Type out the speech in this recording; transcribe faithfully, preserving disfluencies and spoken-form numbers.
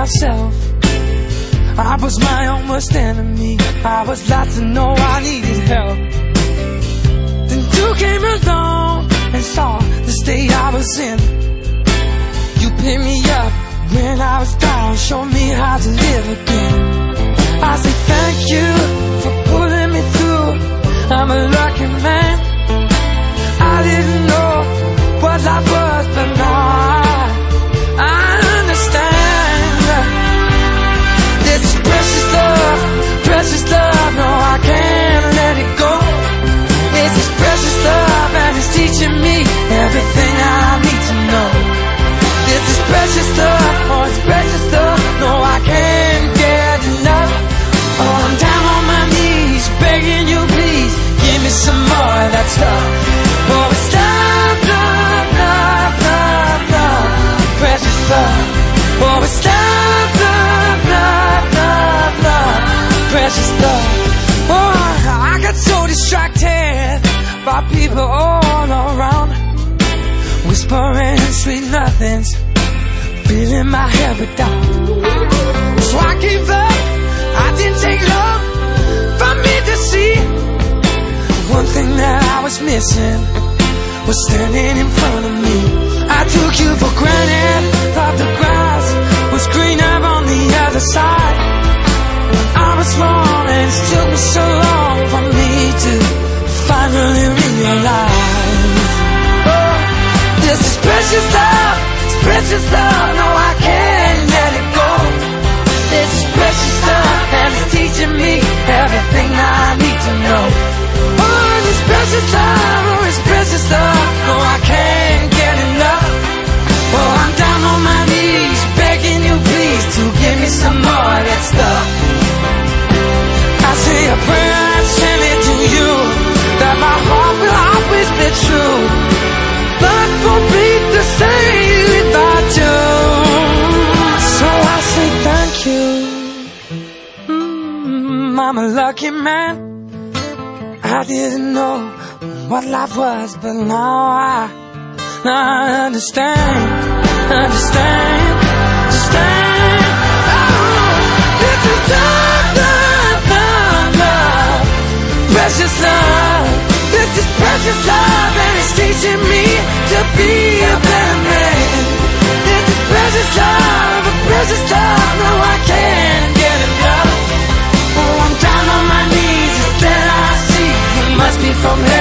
myself. I was my own worst enemy. I was lost to know I needed help. Then you came along and saw the state I was in. You picked me up when I was down, showed me how to live again. I say thank you for pulling me through. I'm a lucky man. I didn't know what life was, but now I, I understand. This is precious love, precious love. No, I can't let it go. This is precious love, and it's teaching me everything I need to know. This is precious love, oh, it's precious love. No, I can't get enough. Oh, I'm down on my knees, begging you, please give me some more of that stuff. Oh, it's love, love, love, love, love, precious love. Oh, it's love, love, love, love, love, precious love. Oh, I got so distracted by people all around, whispering sweet nothings, filling my head with doubt. So I gave up. I didn't take long for me to see. One thing that I was missing was standing in front of me. I took you for granted, thought the grass was greener on the other side. I was wrong, and it took me so long for me to finally realize, oh, this is precious love, it's precious love. No, I can't let it go. This is precious love, and it's teaching me everything I need to know. Oh, this precious love, oh, it's precious love. No, I can't get enough. Oh, I'm down on my knees, begging you please to give me some more of that stuff. I say a prayer and send it to you, that my heart will always be true. But forbid to say without you. So I say thank you. Mm, I'm a lucky man. I didn't know what life was, but now I, now I understand, understand, understand. Oh, this is love, love, love, love, precious love. This is precious love, and it's teaching me to be a better man. This is precious love, a precious love. No, I can't get enough. Oh, I'm down on my knees, instead I see you must be from heaven.